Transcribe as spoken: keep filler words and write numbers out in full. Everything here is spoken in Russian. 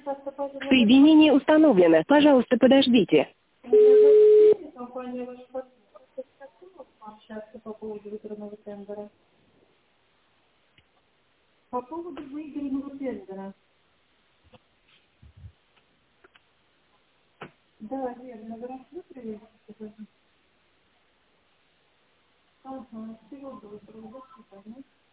Соединение установлено. Пожалуйста, подождите. Компания ваша пообщаться по поводу выигранного тендера. По поводу выигранного тендера. Да, верно. Вы рассмотрели? Ага, всего доброго. До свидания.